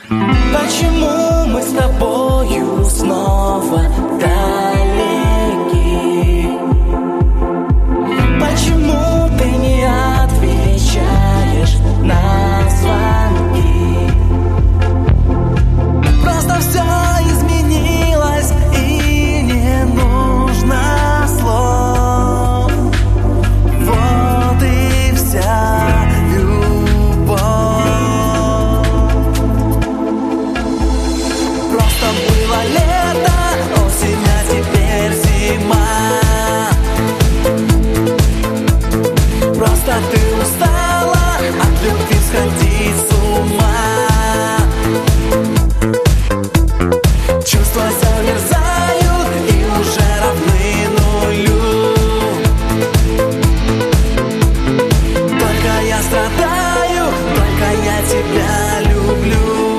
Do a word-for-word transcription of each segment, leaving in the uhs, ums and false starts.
Почему мы с тобою снова далеки? Почему ты не отвечаешь на звонки? Просто все изменилось и не нужно слов. Вот и вся любовь. Просто было лето, осень, а теперь зима. Просто ты устала от любви сходить с ума. Чувства замерзают и уже равны нулю. Только я страдаю, только я тебя люблю.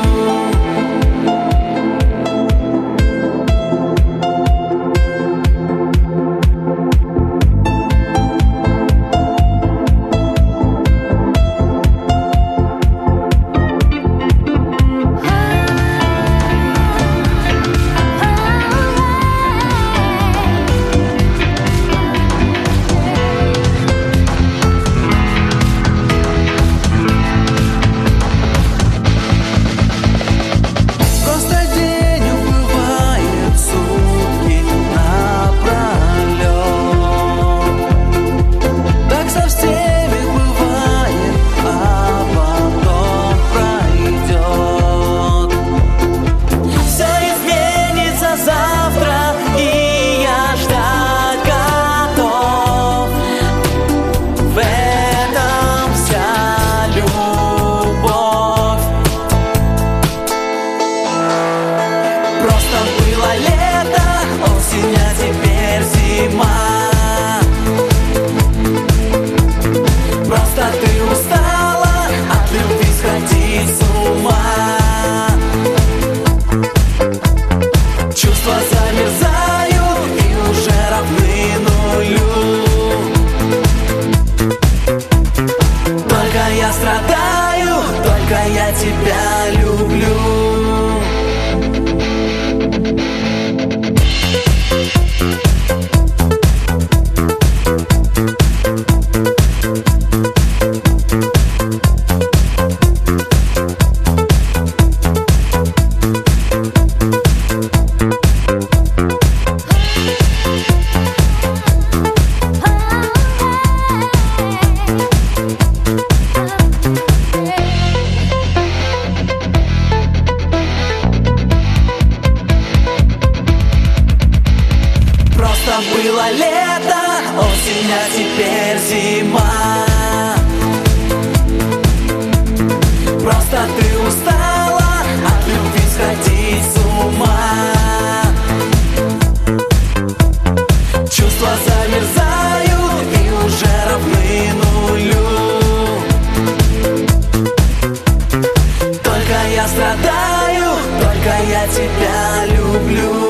Просто было лето, осень, а теперь зима. Просто ты устала от любви сходить с ума. Чувства замерзают и уже равны нулю. Только я страдаю, только я тебя люблю. Было лето, осень, а теперь зима. Просто ты устала от любви сходить с ума. Чувства замерзают и уже равны нулю. Только я страдаю, только я тебя люблю.